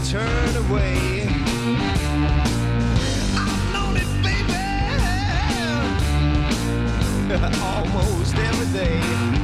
turn away. I've known it, baby, almost every day.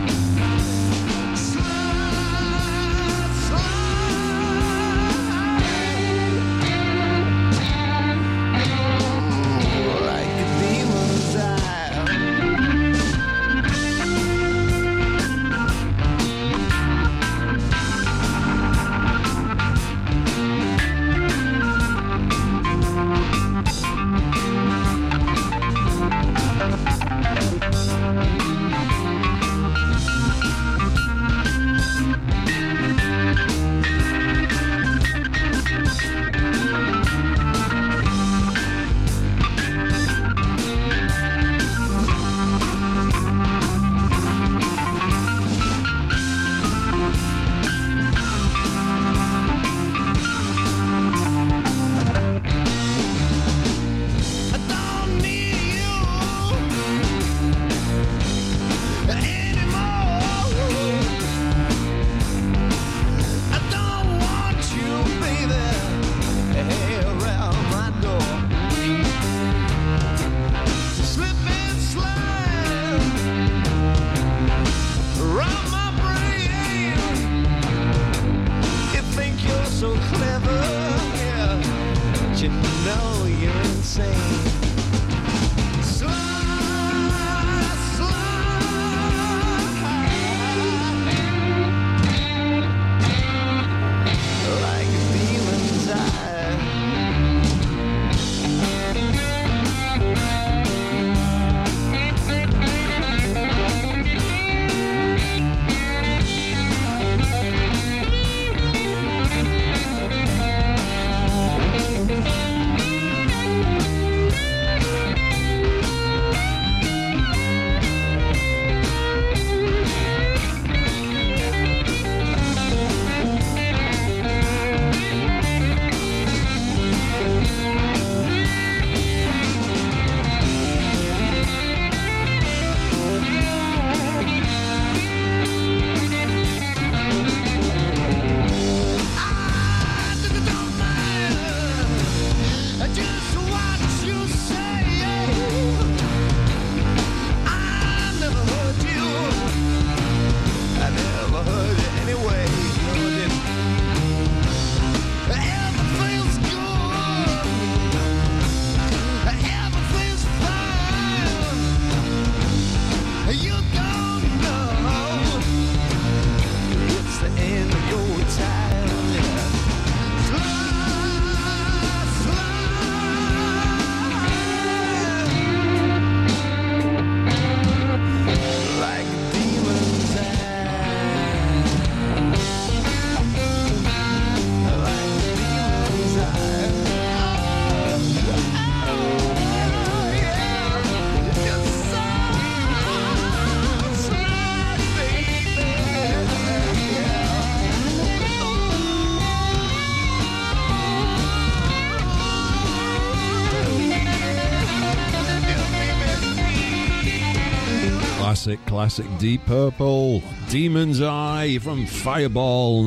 Classic Deep Purple, Demon's Eye from Fireball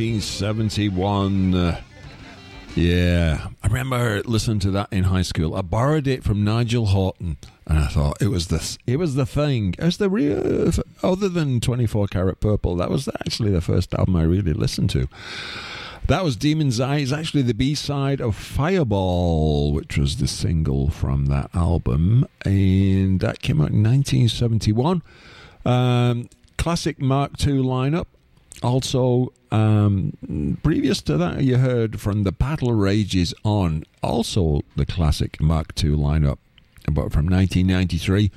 1971. Yeah, I remember listening to that in high school. I borrowed it from Nigel Horton, and I thought it was the thing. It was the real, other than 24 Karat Purple, that was actually the first album I really listened to. That was Demon's Eye. It's actually the B-side of Fireball, which was the single from that album, and that came out in 1971. Classic Mark II lineup. Also, previous to that, you heard from The Battle Rages On, also the classic Mark II lineup, but from 1993.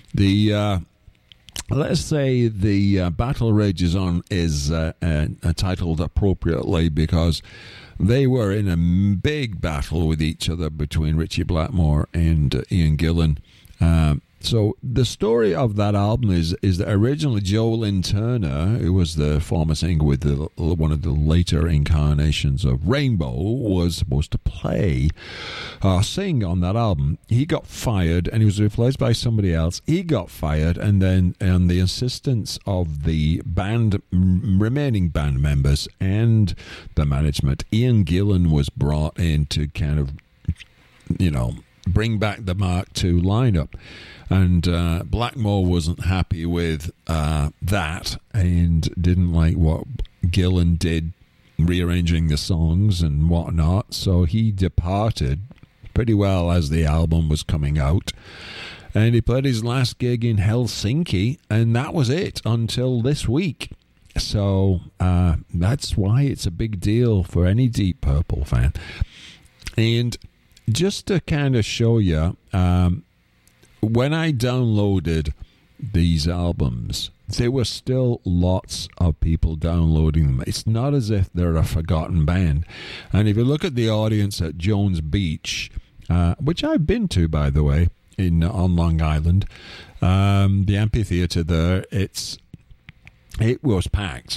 Let's say the Battle Rages On is titled appropriately because they were in a big battle with each other between Ritchie Blackmore and Ian Gillan. So the story of that album is that originally Joe Lynn Turner, who was the former singer with one of the later incarnations of Rainbow, was supposed to sing on that album. He got fired and he was replaced by somebody else. He got fired, and then on the insistence of the remaining band members and the management, Ian Gillan was brought in to kind of, bring back the Mark II lineup. And Blackmore wasn't happy with that and didn't like what Gillan did, rearranging the songs and whatnot. So he departed pretty well as the album was coming out. And he played his last gig in Helsinki, and that was it until this week. So that's why it's a big deal for any Deep Purple fan. And just to kind of show you, when I downloaded these albums, there were still lots of people downloading them. It's not as if they're a forgotten band. And if you look at the audience at Jones Beach, which I've been to, by the way, on Long Island, the amphitheater there, it was packed.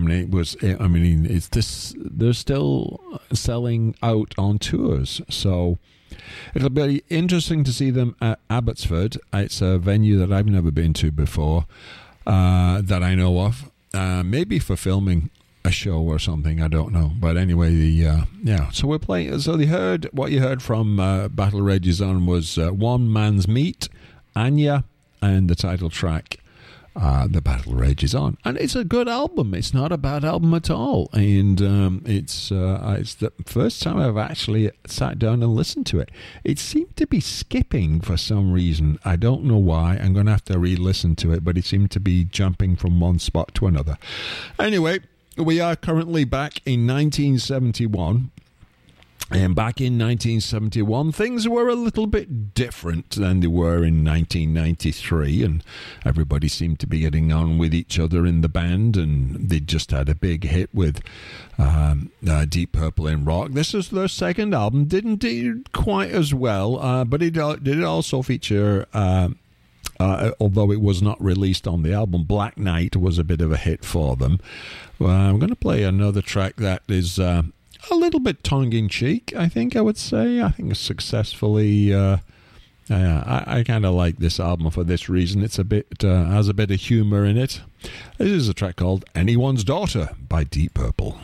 They're still selling out on tours. So it'll be interesting to see them at Abbotsford. It's a venue that I've never been to before, that I know of. Maybe for filming a show or something, I don't know. But anyway, so we're playing. So what you heard from Battle Rages On was One Man's Meat, Anya, and the title track, The Battle Rages On. And it's a good album. It's not a bad album at all. And it's the first time I've actually sat down and listened to it. It seemed to be skipping for some reason. I don't know why. I'm going to have to re-listen to it, but it seemed to be jumping from one spot to another. Anyway, we are currently back in 1971. And back in 1971, things were a little bit different than they were in 1993, and everybody seemed to be getting on with each other in the band, and they just had a big hit with Deep Purple in rock. This is their second album. Didn't do quite as well, but it did also feature, although it was not released on the album, Black Knight was a bit of a hit for them. I'm going to play another track that is a little bit tongue-in-cheek, I think I would say. I think it's successfully... I kind of like this album for this reason. It's a bit has a bit of humor in it. This is a track called Anyone's Daughter by Deep Purple.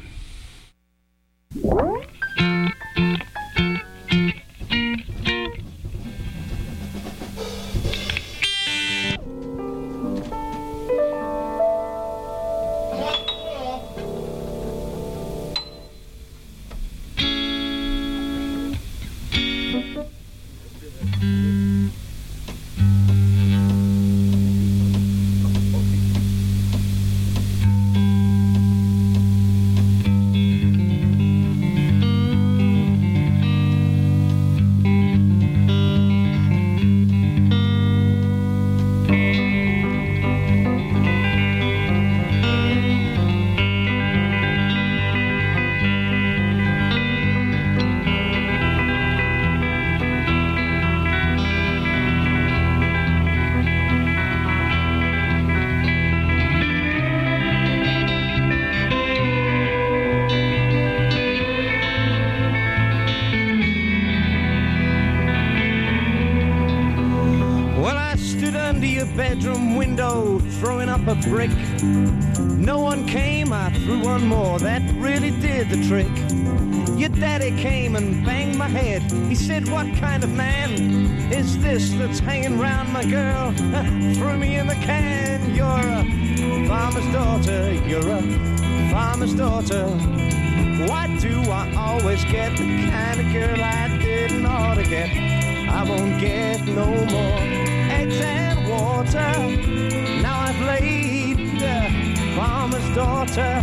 Bedroom window, throwing up a brick. No one came, I threw one more, that really did the trick. Your daddy came and banged my head. He said, what kind of man is this that's hanging round my girl? Threw me in the can. You're a farmer's daughter, you're a farmer's daughter. Why do I always get the kind of girl I didn't ought to get? I won't get no more eggs and water. Now I've laid the farmer's daughter.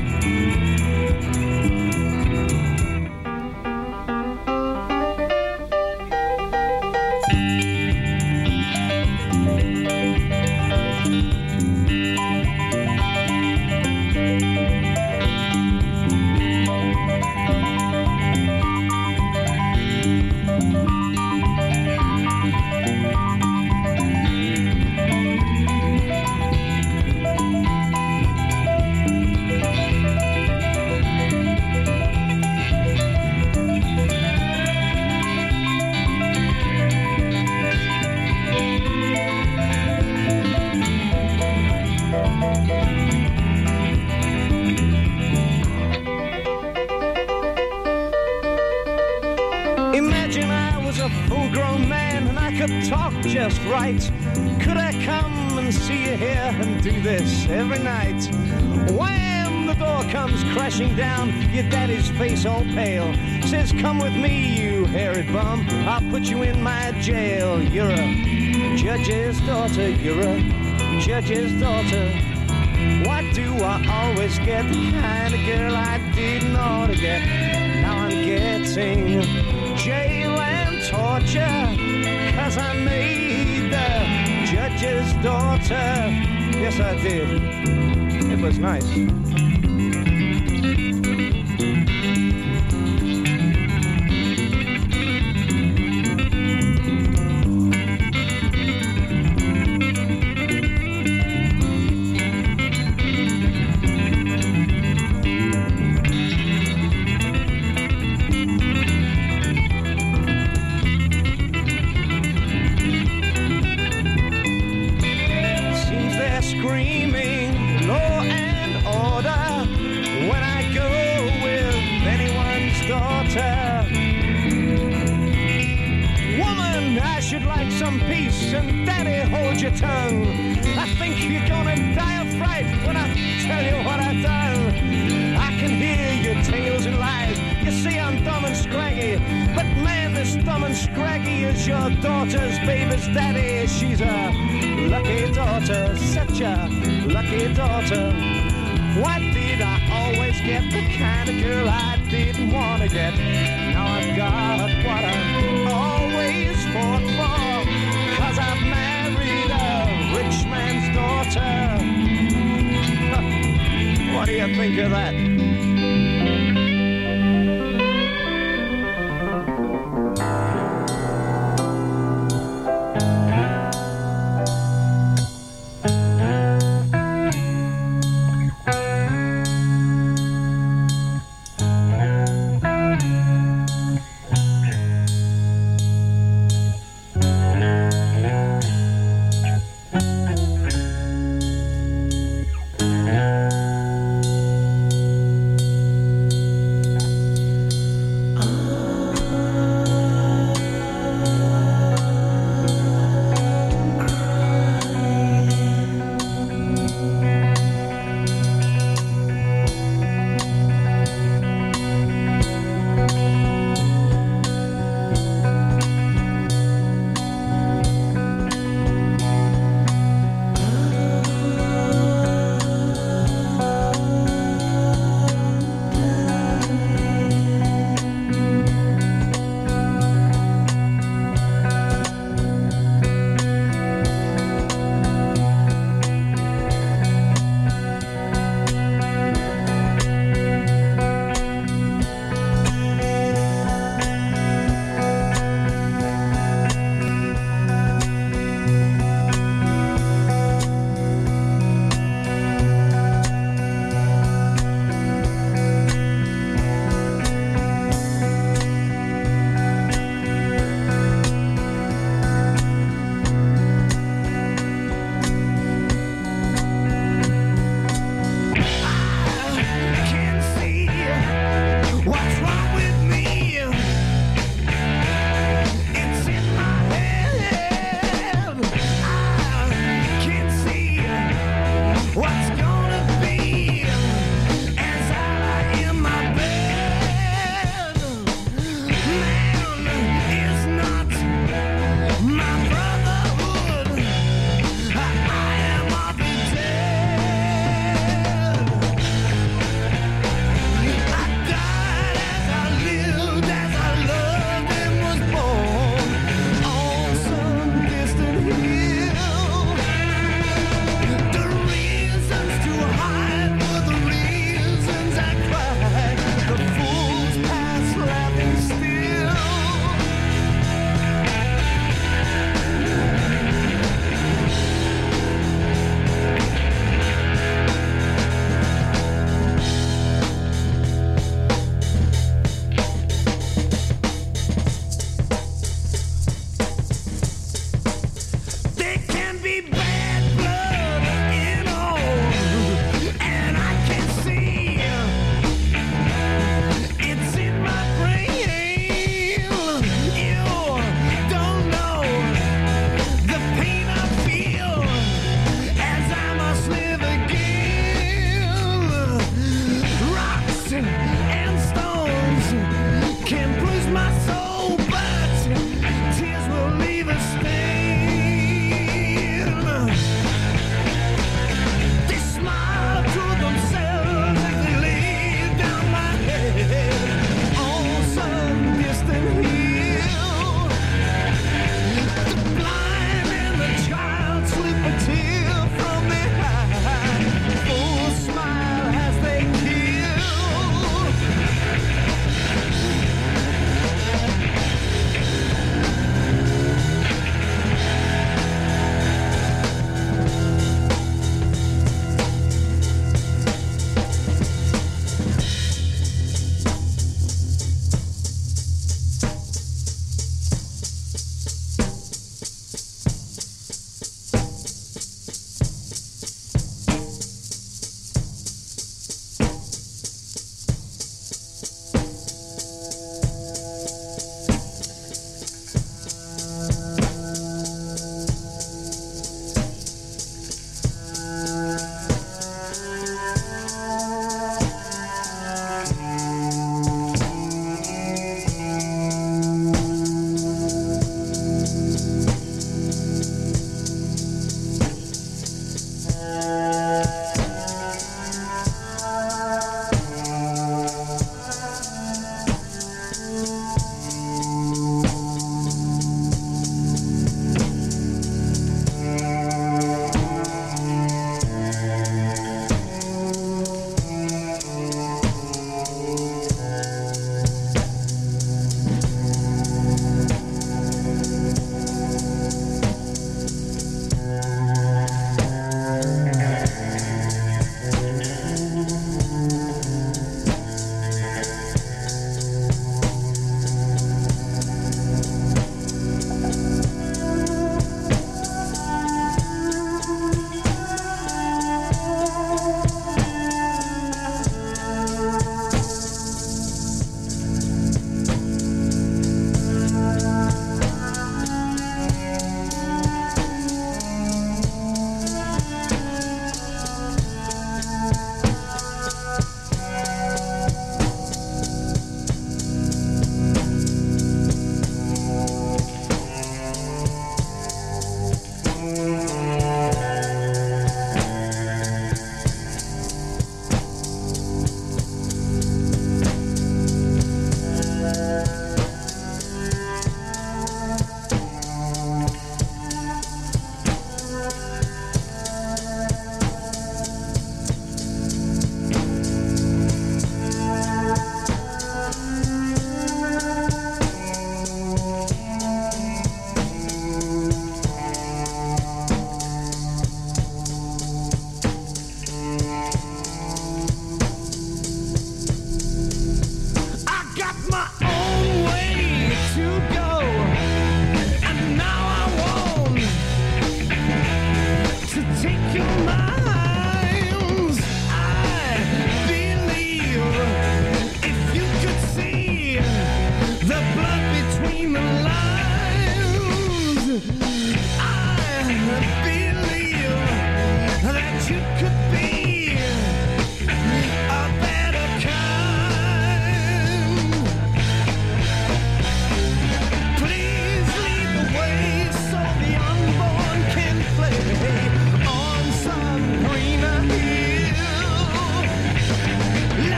talk just right. Could I come and see you here and do this every night? Wham! The door comes crashing down, your daddy's face all pale. Says, come with me, you hairy bum, I'll put you in my jail. You're a judge's daughter, you're a judge's daughter. Why do I always get the kind of girl I didn't ought to get? Now I'm getting jail and torture, 'cause I made the judge's daughter. Yes, I did. It was nice. Some peace and daddy hold your tongue. I think you're gonna die of fright when I tell you what I've done. I can hear your tales and lies. You see I'm dumb and scraggy, but man, this dumb and scraggy is your daughter's baby's daddy. She's a lucky daughter, such a lucky daughter. Why did I always get the kind of girl I didn't want to get? Now I've got what I always fought for, 'cause I've married a rich man's daughter. What do you think of that?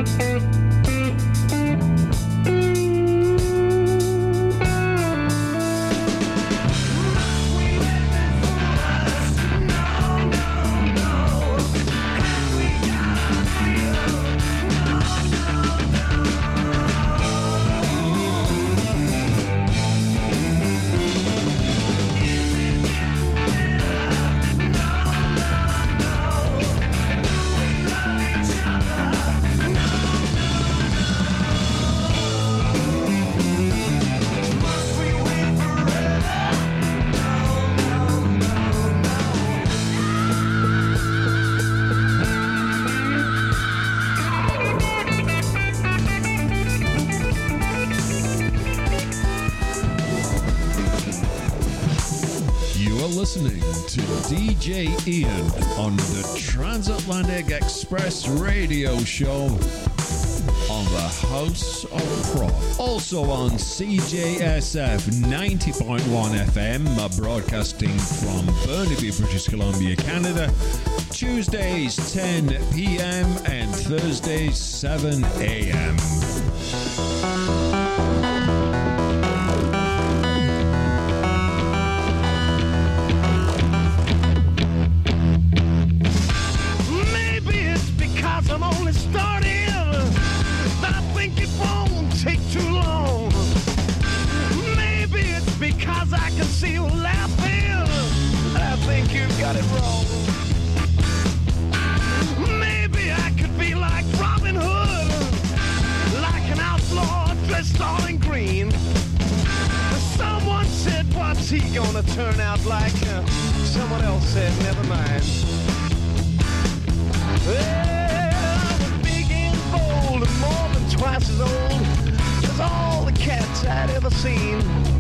Listening to DJ Ian on the Transatlantic Express radio show on the House of Prof. Also on CJSF 90.1 FM, broadcasting from Burnaby, British Columbia, Canada, Tuesdays 10 p.m. and Thursdays 7 a.m. Got it wrong. Maybe I could be like Robin Hood, like an outlaw dressed all in green. Someone said, what's he gonna turn out like? Someone else said, never mind. Well, I was big and bold and more than twice as old as all the cats I'd ever seen.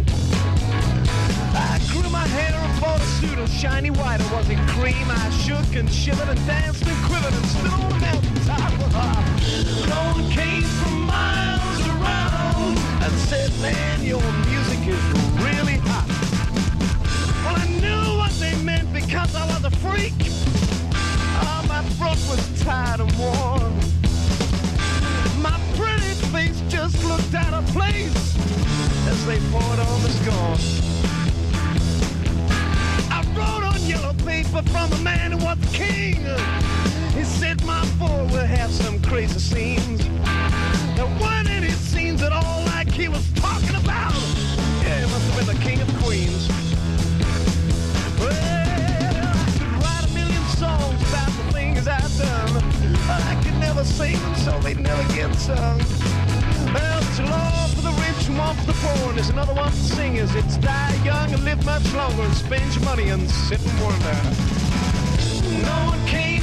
I grew my hair and bought a suit of shiny white. It wasn't cream. I shook and shivered and danced and quivered and stood on the mountaintop. No one came from miles around and said, man, your music is really hot. Well, I knew what they meant because I was a freak. Oh, my throat was tired and worn. My pretty face just looked out of place as they poured on the scorn. Wrote on yellow paper from a man who was the king. He said my boy will have some crazy scenes. There weren't any scenes at all like he was talking about. Yeah, he must have been the king of queens. Well, I could write a million songs about the things I've done, but I could never sing them so they'd never get sung. Well, it's a law for the rich and one for the poor, and there's another one for singers. It's die young and live much longer and spend your money and sit and wonder. No one came